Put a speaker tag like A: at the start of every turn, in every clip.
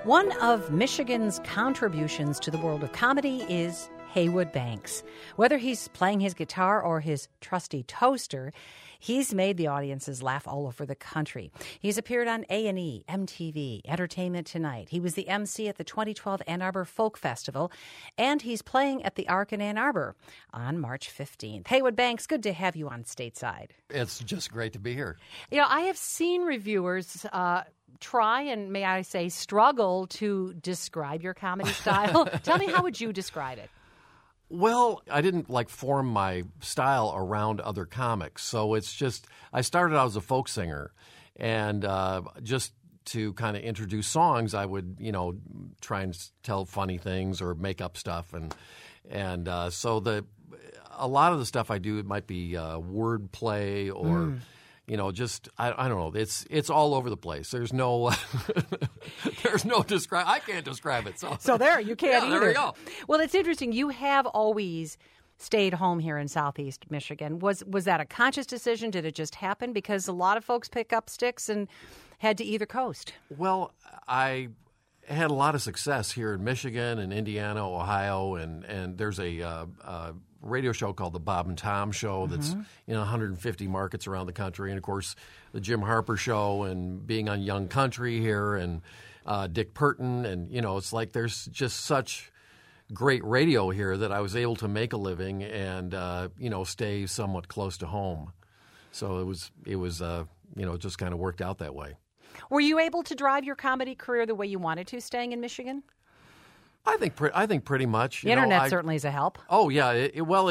A: One of Michigan's contributions to the world of comedy is Haywood Banks. Whether he's playing his guitar or his trusty toaster, he's made the audiences laugh all over the country. He's appeared on A&E, MTV, Entertainment Tonight. He was the MC at the 2012 Ann Arbor Folk Festival, and he's playing at the Ark in Ann Arbor on March 15th. Haywood Banks, good to have you on Stateside.
B: It's just great to be here.
A: You know, I have seen reviewers try and, may I say, struggle to describe your comedy style. Tell me, how would you describe it?
B: Well, I didn't form my style around other comics. So it's just, I started out as a folk singer, and just to kind of introduce songs, I would, try and tell funny things or make up stuff. And so a lot of the stuff I do, it might be word play or... I don't know. It's all over the place. There's no describe. I can't describe it. So
A: there, you can't either.
B: There we go.
A: Well, it's interesting. You have always stayed home here in Southeast Michigan. Was that a conscious decision? Did it just happen? Because a lot of folks pick up sticks and head to either coast.
B: Well, I had a lot of success here in Michigan and Indiana, Ohio, and there's a radio show called The Bob and Tom Show that's in 150 markets around the country. And, of course, the Jim Harper Show and being on Young Country here and Dick Purton. And, it's like there's just such great radio here that I was able to make a living and, stay somewhat close to home. So it was just kind of worked out that way.
A: Were you able to drive your comedy career the way you wanted to, staying in Michigan?
B: I think pretty much.
A: The internet certainly is a help.
B: Oh yeah.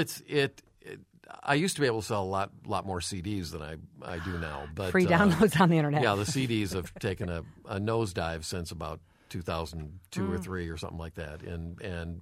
B: I used to be able to sell a lot more CDs than I do now. But
A: free downloads on the internet.
B: Yeah, the CDs have taken a nosedive since about 2002 or 3 or something like that. And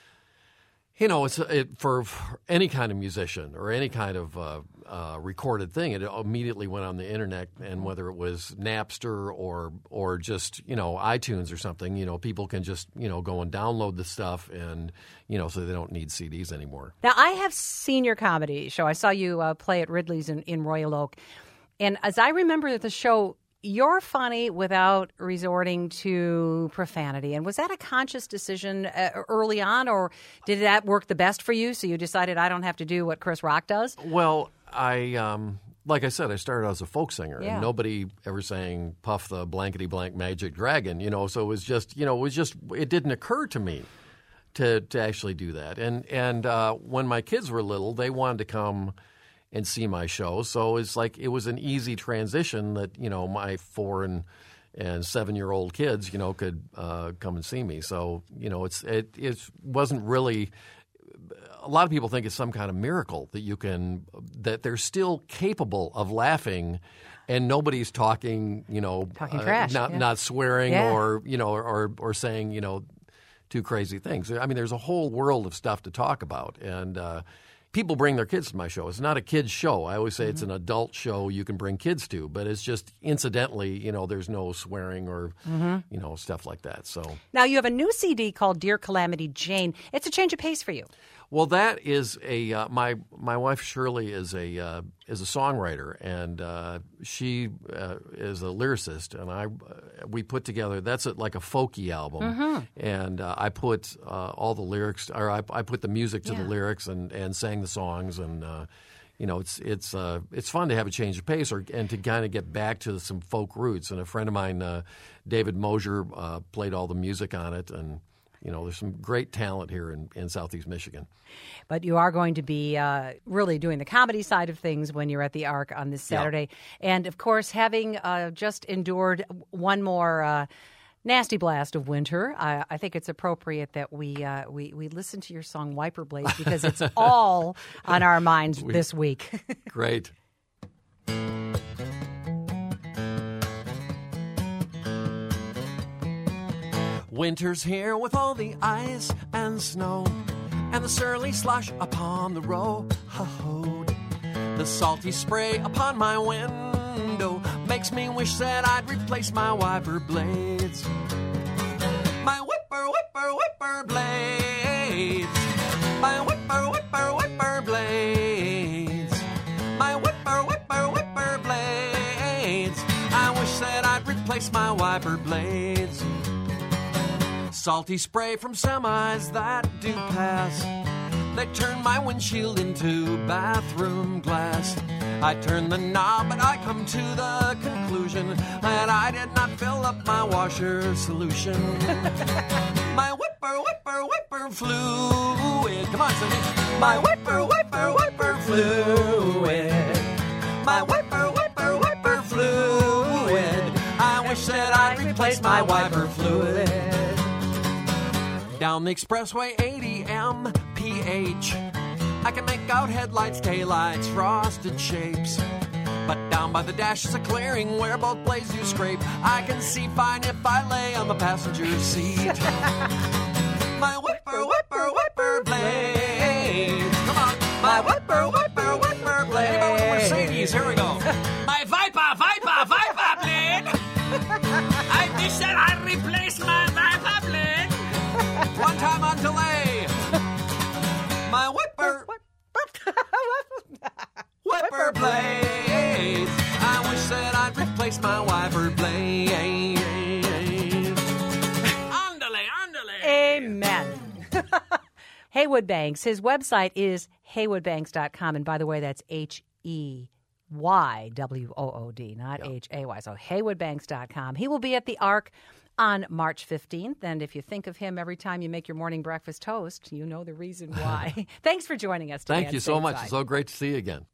B: it's for any kind of musician or any kind of recorded thing, it immediately went on the internet. And whether it was Napster or just iTunes or something, people can just go and download the stuff, and so they don't need CDs anymore.
A: Now, I have seen your comedy show. I saw you play at Ridley's in Royal Oak, and as I remember the show, you're funny without resorting to profanity. And was that a conscious decision early on, or did that work the best for you, so you decided I don't have to do what Chris Rock does?
B: Well, like I said, I started out as a folk singer,
A: yeah.
B: And nobody ever sang Puff the blankety-blank magic dragon, so it was just, it didn't occur to me to actually do that. And when my kids were little, they wanted to come and see my show. So it's like it was an easy transition that, my 4 and 7-year-old kids, could come and see me. So, it wasn't really – a lot of people think it's some kind of miracle that they're still capable of laughing and nobody's talking,
A: talking trash,
B: not swearing,
A: yeah.
B: or saying, too crazy things. I mean, there's a whole world of stuff to talk about. And people bring their kids to my show. It's not a kid's show. I always say it's an adult show you can bring kids to, but it's just incidentally, there's no swearing or, stuff like that. So
A: now you have a new CD called Dear Calamity Jane. It's a change of pace for you.
B: Well, that is my wife Shirley is a songwriter, and she is a lyricist, and we put together that's like a folky album, and I put all the lyrics, or I put the music to the lyrics and sang the songs, and it's fun to have a change of pace and to kind of get back to some folk roots. And a friend of mine, David Mosier, played all the music on it, and there's some great talent here in Southeast Michigan.
A: But you are going to be really doing the comedy side of things when you're at the Ark on this Saturday. Yeah. And, of course, having just endured one more nasty blast of winter, I think it's appropriate that we listen to your song Wiper Blades because it's all on our minds this week.
B: Great. Winter's here with all the ice and snow and the surly slush upon the road. The salty spray upon my window makes me wish that I'd replace my wiper blades. My whipper, whipper, whipper blades. My whipper, whipper, whipper blades. My whipper, whipper, whipper blades. I wish that I'd replace my wiper blades. Salty spray from semis that do pass. They turn my windshield into bathroom glass. I turn the knob, but I come to the conclusion that I did not fill up my washer solution. My whipper fluid. Come on, Cindy. My whipper fluid. My whipper fluid. I wish that I'd replace my wiper fluid. Down the expressway 80 mph, I can make out headlights, taillights, frosted shapes. But down by the dash is a clearing where both blades do scrape. I can see fine if I lay on the passenger seat. My whipper blade. Come on. My whipper blade. Anybody with Mercedes? Here we go.
C: My Viper blade. I wish that I replaced my Viper blade.
B: One time on delay. My whipper blade. I wish that I'd replace my wiper blade.
C: Andale.
A: Amen. Haywood Banks. His website is haywoodbanks.com. And by the way, that's HEYWOOD, not HAY. So haywoodbanks.com. He will be at the Ark on March 15th. And if you think of him every time you make your morning breakfast toast, you know the reason why. Thanks for joining us today.
B: Thank you so much. It's so great to see you again.